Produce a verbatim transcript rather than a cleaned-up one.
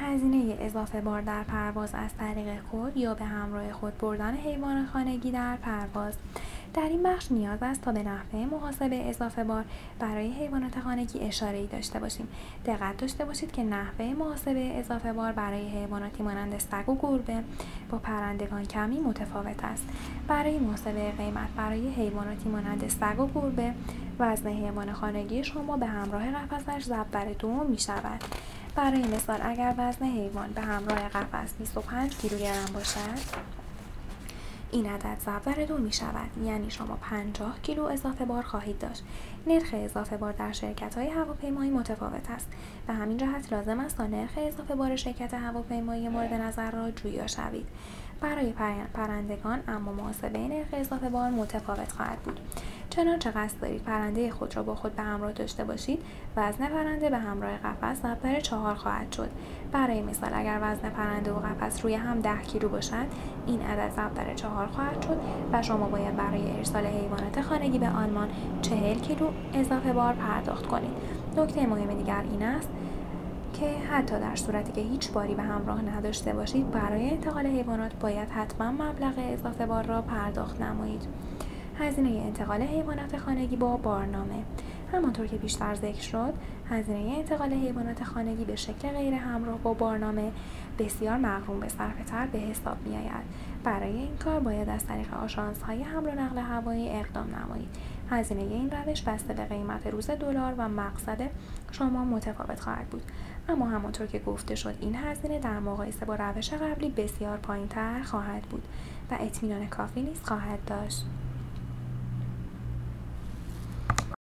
هزینه اضافه بار در پرواز از طریق خود یا به همراه خود بردن حیوان خانگی در پرواز. در این بخش نیاز است تا به نحوه محاسبه اضافه بار برای حیوانات خانگی اشاره‌ای داشته باشیم. دقت داشته باشید که نحوه محاسبه اضافه بار برای حیواناتی مانند سگ و گربه با پرندگان کمی متفاوت است. برای محاسبه قیمت برای حیواناتی مانند سگ و گربه، وزن حیوان خانگی شما به همراه قفسش ضرب بر دو می شود. برای مثال اگر وزن حیوان به همراه قفس بیست و پنج کیلوگرم باشد، این عدد ضرب بر دو می شود، یعنی شما پنجاه کیلو اضافه بار خواهید داشت. نرخ اضافه بار در شرکت‌های هواپیمایی متفاوت است. به همین جهت لازم است تا نرخ اضافه بار شرکت هواپیمایی مورد نظر را جویا شوید. برای پرندگان اما محاسبه نرخ اضافه بار متفاوت خواهد بود. چنانچه قصد دارید پرنده خود را با خود به همراه داشته باشید، وزن پرنده به همراه قفس ضرب بر چهار خواهد شد. برای مثال اگر وزن پرنده و قفس روی هم ده کیلو باشد، این عدد ضرب بر چهار خواهد شد و شما باید برای ارسال حیوانات خانگی به آلمان چهل کیلو اضافه بار پرداخت کنید. نکته مهم دیگر این است که حتی در صورتی که هیچ باری به همراه نداشته باشید، برای انتقال حیوانات باید حتما مبلغ اضافه بار را پرداخت نمایید. هزینه انتقال حیوانات خانگی با بارنامه. همانطور که پیشتر ذکر شد، هزینه انتقال حیوانات خانگی به شکل غیر همراه با بارنامه بسیار مغروم به صرفه‌تر به حساب می‌آید. برای این کار باید از طریق آژانس‌های حمل و نقل هوایی اقدام نمایید. هزینه این روش بسته به قیمت روز دلار و مقصد شما متفاوت خواهد بود، اما همانطور که گفته شد این هزینه در مقایسه با روش قبلی بسیار پایین‌تر خواهد بود و اطمینان کافی نیز خواهد داشت.